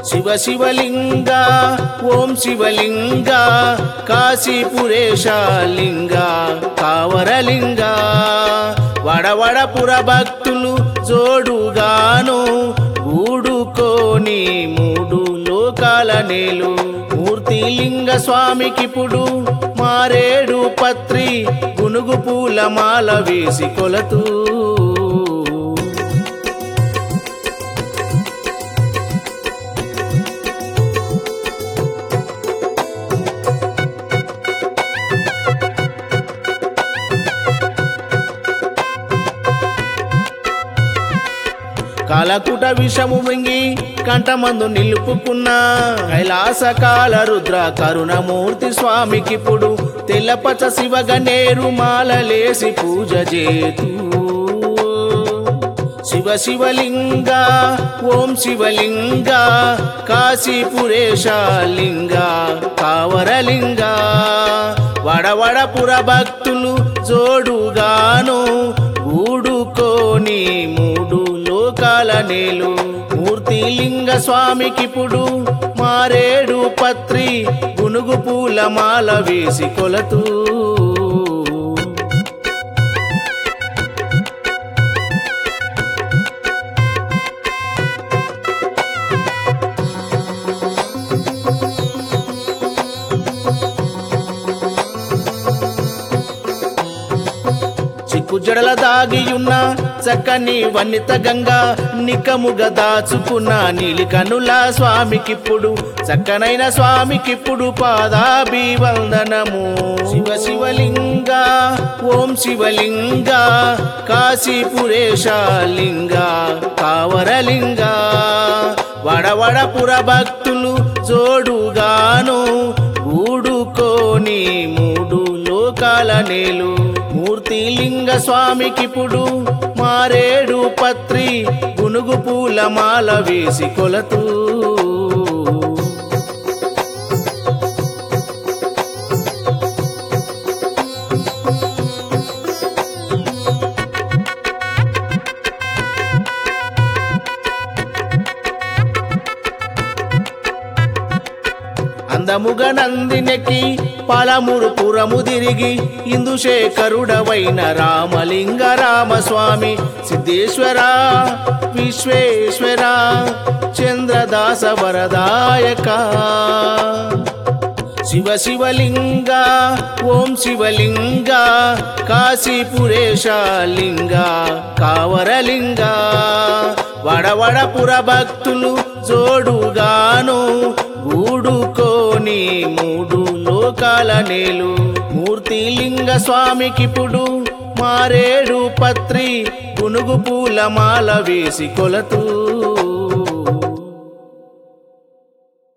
శివ శివలింగ ఓం శివలింగ కాశీపురేశ లింగ కావరలింగ వడవడపుర భక్తులు జోడుగాను గూడుకోని మూడు లోకాల నేలు మూర్తిలింగ స్వామికిప్పుడు మారేడు పత్రి గునుగు పూల మాల వేసి కొలతూ కాలకుట విషము మింగి కంఠమందు నిలుపుకున్న కైలాసకాల రుద్ర కరుణమూర్తి స్వామికిప్పుడు తెల్లపచ్చ శివగనేరు మాలలేసి పూజ చేతూ శివ శివలింగ ఓం శివలింగ కాశీపురేశ లింగ కావరలింగ వడవడపుర భక్తులు జోడుగాను గూడుకోని మూడు లోకాల నేలు మూర్తిలింగ స్వామికిప్పుడు మారేడు పత్రి గునుగు పూల మాల వేసి కొలతూ జడల దాగియున్న చక్కని వనిత గంగా నికముగా దాచుకున్న నీలి కనుల స్వామికిప్పుడు చక్కనైన స్వామికిప్పుడు పాదాభివందనము శివ శివలింగ ఓం శివలింగ కాశీపురేశ లింగ కావరలింగ వడవడపుర భక్తులు జోడుగాను గూడుకోని మూడు లోకాల నేలు మూర్తిలింగ స్వామికిప్పుడు మారేడు పత్రి గునుగు పూల మాల వేసి కొలతూ అందముగ నందినెక్కి పాలమూరు పురము తిరిగి ఇందుశేఖరుడవైన రామలింగ రామస్వామి సిద్ధేశ్వర విశ్వేశ్వర చంద్రదాస వరదాయక శివ శివలింగ ఓం శివలింగ కాశీపురేశ లింగ కావరలింగ వడవడపుర భక్తులు జోడుగాను గూడుకోని మూడు లోకాల నేలు మూర్తిలింగ స్వామికిప్పుడు మారేడు పత్రి గునుగు పూల మాల వేసి కొలతూ